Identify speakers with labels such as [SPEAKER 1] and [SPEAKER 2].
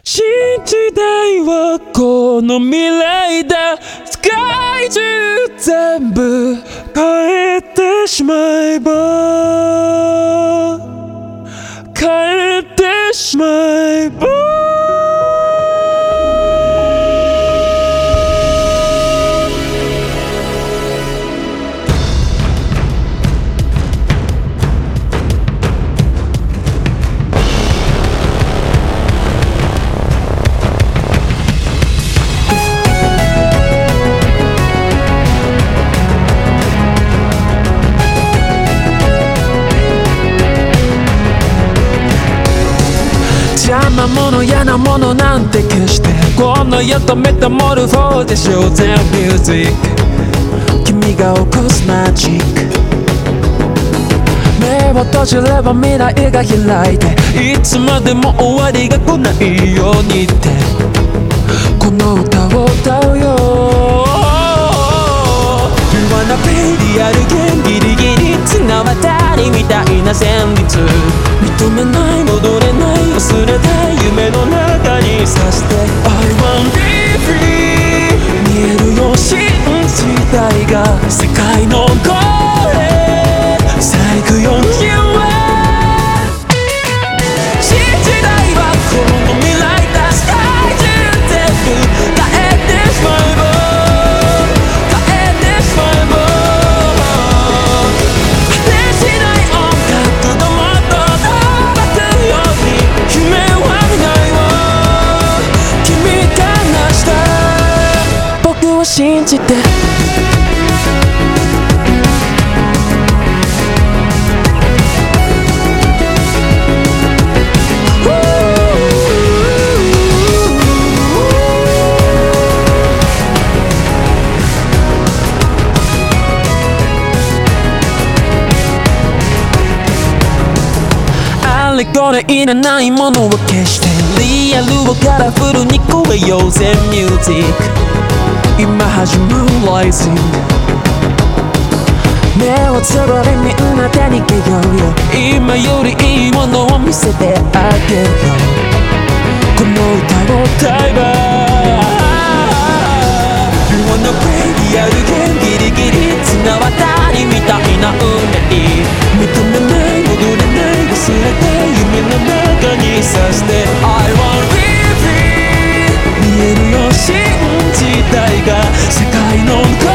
[SPEAKER 1] 新時代はこの未来だ。世界中全部変えてしまえば、変えてしまえば。邪魔者嫌なものなんて消して、この世とメタモルフォーゼしようぜミュージック。君が起こすマジック。目を閉じれば未来が開いて、いつまでも終わりが来ないようにって、この歌を歌うよ。You wanna play the other game、 ギリギリ綱渡りみたいな旋律、認めない戻れない忘れたい夢の中にさして I want be free、 見えるよ新時代が世界の声さあ行くよ You are 新時代はこの未来だ。世界中全部変えてしまえば、変えてしまえば、果てしない音楽がもっと飛ばすように夢はないわ。君が成した僕を信じて。これいらないものを消して、リアルをカラフルに超えようぜミュージック。今始まる Rising、 目をつぶりみんな手にけようよ。今よりいいものを見せてあげるよ。この歌を歌えば You wanna play the other game、 ギリギリ綱渡りみたいな運命、認めない戻れない忘れて夢の中にさして I want be free、 見えるよ新時代が世界の声